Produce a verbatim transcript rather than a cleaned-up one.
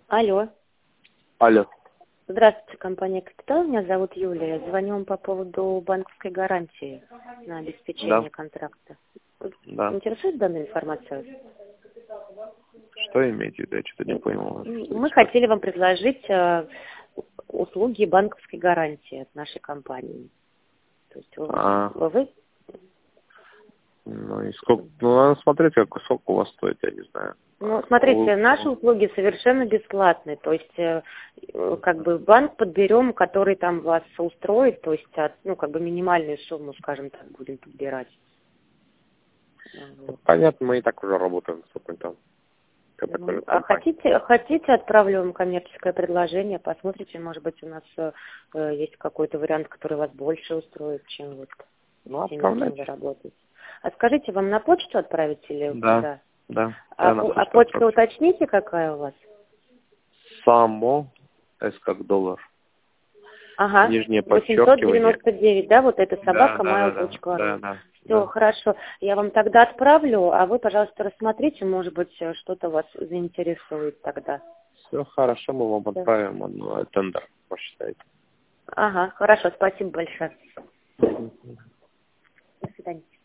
Алло. Алло. Здравствуйте, компания «Капитал». Меня зовут Юлия. Звоню вам по поводу банковской гарантии на обеспечение Да. контракта. Да. Интересует данная информация? Что имеете в виду? Я что-то не понял. Мы хотели вам предложить э, услуги банковской гарантии от нашей компании. То есть вы, А, вы ну и сколько? Ну, надо смотреть, как сколько у вас стоит, я не знаю. Ну, смотрите, Вы- наши услуги совершенно бесплатные, то есть, э, э, как бы банк подберем, который там вас устроит, то есть, от, ну, как бы минимальную сумму, скажем так, будем подбирать. Вот. Понятно, мы и так уже работаем с опытом. Как такой Ну, же а компания. хотите, хотите, отправлю вам коммерческое предложение, посмотрите, может быть, у нас э, э, есть какой-то вариант, который вас больше устроит, чем вот Ну, теми, с кем вы отправляйте. работаете. А скажите, вам на почту отправить или Да, куда? да. А, Да, на по- а почту почта отправьте. уточните, какая у вас? Само, S как доллар. Ага, Нижнее восемьсот подчеркивание. девяносто девять, да, вот это Да, собака да, да, да, да, mail.ru. да, Все, да. хорошо. Я вам тогда отправлю, а вы, пожалуйста, рассмотрите, может быть, э, что-то вас заинтересует тогда. Все хорошо, мы вам Да. отправим ну, тендер, посчитайте. Ага, хорошо, спасибо большое. До свидания.